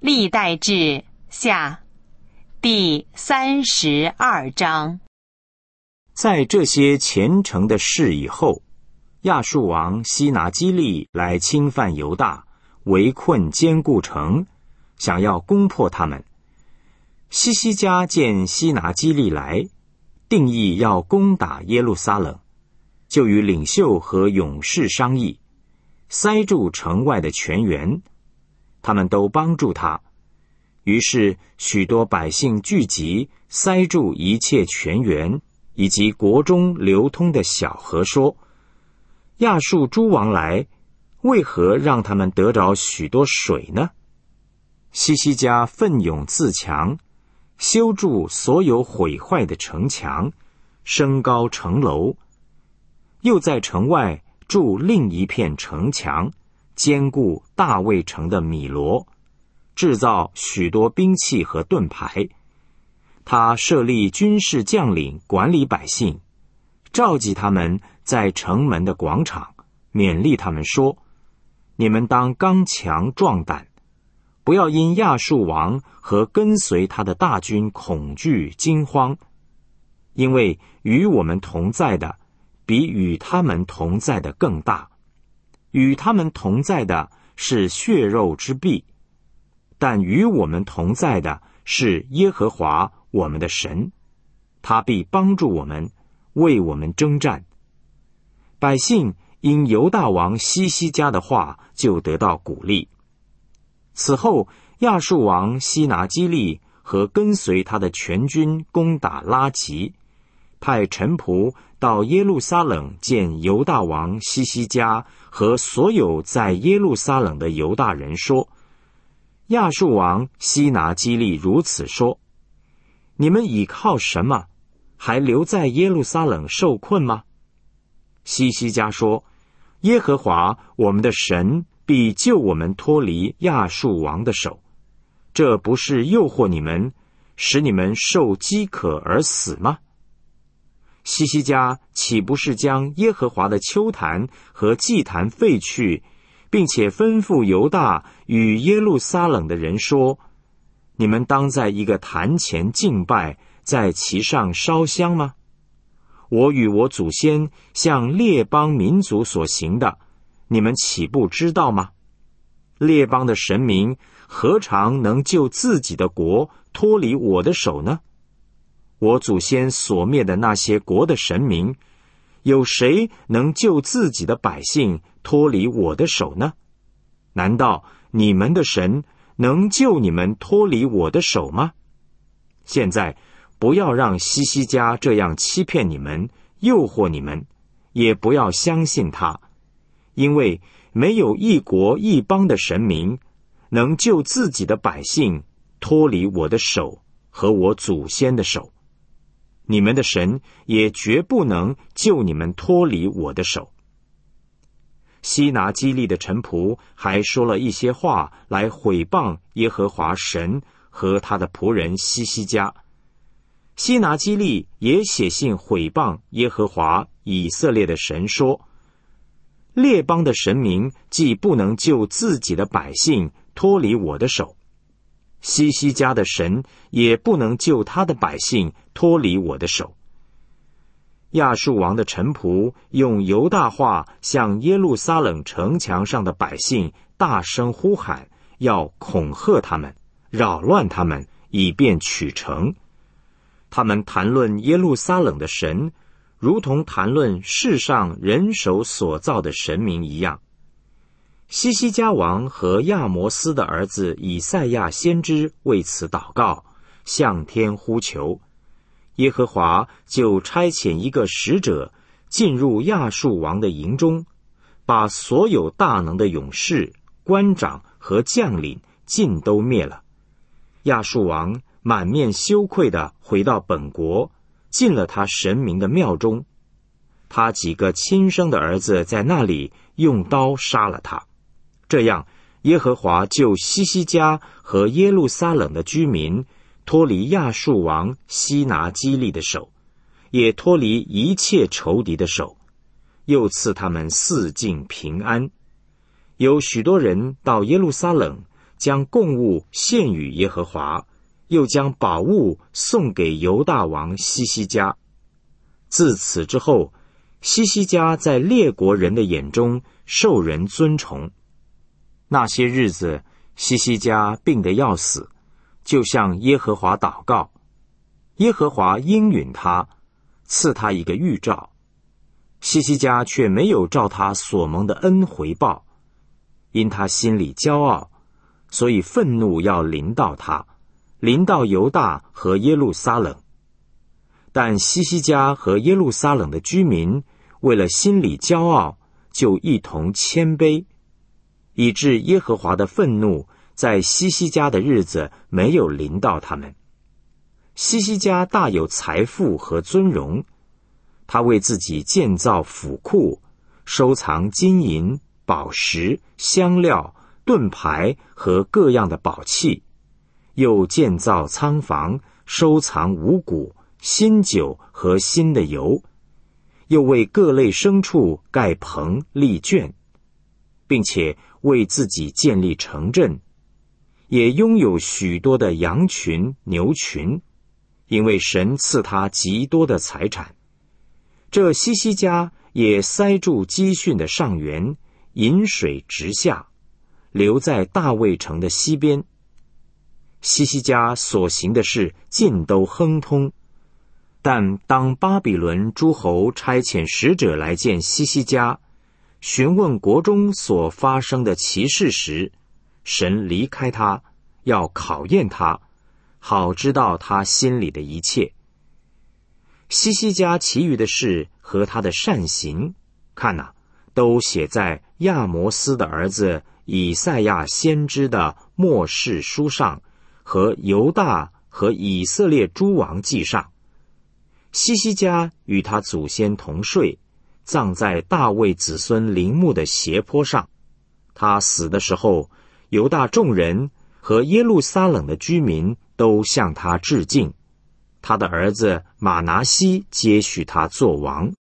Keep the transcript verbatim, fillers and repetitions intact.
历代志下第三十二章。 在这些虔诚的事以后，亚述王西拿基立来侵犯犹大，围困坚固城，想要攻破他们。西西家见西拿基立来，定义要攻打耶路撒冷，就与领袖和勇士商议，塞住城外的泉源，他们都帮助他。于是许多百姓聚集，塞住一切泉源以及国中流通的小河，说：亚述诸王来，为何让他们得着许多水呢？西西家奋勇自强，修筑所有毁坏的城墙，升高城楼，又在城外筑另一片城墙，坚固大卫城的米罗，制造许多兵器和盾牌。他设立军事将领管理百姓，召集他们在城门的广场，勉励他们说：你们当刚强壮胆，不要因亚述王和跟随他的大军恐惧惊慌，因为与我们同在的比与他们同在的更大。与他们同在的是血肉之臂，但与我们同在的是耶和华我们的神，他必帮助我们，为我们征战。百姓因犹大王西西家的话就得到鼓励。此后，亚述王西拿基立和跟随他的全军攻打拉吉，派臣仆到耶路撒冷见犹大王西西家和所有在耶路撒冷的犹大人，说：亚述王西拿基立如此说，你们倚靠什么，还留在耶路撒冷受困吗？西西家说：耶和华我们的神必救我们脱离亚述王的手，这不是诱惑你们，使你们受饥渴而死吗？西西家岂不是将耶和华的丘坛和祭坛废去，并且吩咐犹大与耶路撒冷的人说：你们当在一个坛前敬拜，在其上烧香吗？我与我祖先向列邦民族所行的，你们岂不知道吗？列邦的神明何尝能救自己的国脱离我的手呢？我祖先所灭的那些国的神明，有谁能救自己的百姓脱离我的手呢？难道你们的神能救你们脱离我的手吗？现在不要让西西家这样欺骗你们，诱惑你们，也不要相信他，因为没有一国一邦的神明能救自己的百姓脱离我的手和我祖先的手，你们的神也绝不能救你们脱离我的手。西拿基立的臣仆还说了一些话来毁谤耶和华神和他的仆人西西家。西拿基立也写信毁谤耶和华以色列的神，说：列邦的神明既不能救自己的百姓脱离我的手，西西家的神也不能救他的百姓脱离我的手。亚述王的臣仆用犹大话向耶路撒冷城墙上的百姓大声呼喊，要恐吓他们，扰乱他们，以便取城。他们谈论耶路撒冷的神，如同谈论世上人手所造的神明一样。西西家王和亚摩斯的儿子以赛亚先知为此祷告，向天呼求，耶和华就差遣一个使者进入亚述王的营中，把所有大能的勇士、官长和将领尽都灭了。亚述王满面羞愧地回到本国，进了他神明的庙中。他几个亲生的儿子在那里用刀杀了他。这样，耶和华救西西家和耶路撒冷的居民脱离亚述王西拿基立的手，也脱离一切仇敌的手，又赐他们四境平安。有许多人到耶路撒冷， 将供物献与耶和华，又将宝物送给犹大王西西家。自此之后，西西家在列国人的眼中受人尊崇。那些日子，西西家病得要死，就向耶和华祷告，耶和华应允他，赐他一个预兆。西西家却没有照他所蒙的恩回报，因他心里骄傲，所以愤怒要临到他，临到犹大和耶路撒冷。但西西家和耶路撒冷的居民为了心里骄傲，就一同谦卑，以致耶和华的愤怒在西西家的日子没有临到他们。西西家大有财富和尊荣，他为自己建造府库，收藏金银、宝石、香料、盾牌和各样的宝器，又建造仓房，收藏五谷、新酒和新的油，又为各类牲畜盖棚立圈，并且为自己建立城镇，也拥有许多的羊群、牛群，因为神赐他极多的财产。这西西家也塞住基训的上源，引水直下，流在大卫城的西边。西西家所行的事尽都亨通。但当巴比伦诸侯差遣使者来见西西家，询问国中所发生的奇事时，神离开他，要考验他，好知道他心里的一切。西西家其余的事和他的善行，看哪、啊，都写在亚摩斯的儿子以赛亚先知的末世书上，和犹大和以色列诸王记上。西西家与他祖先同睡，葬在大卫子孙陵墓的斜坡上。他死的时候，犹大众人和耶路撒冷的居民都向他致敬。他的儿子马拿西接续他做王。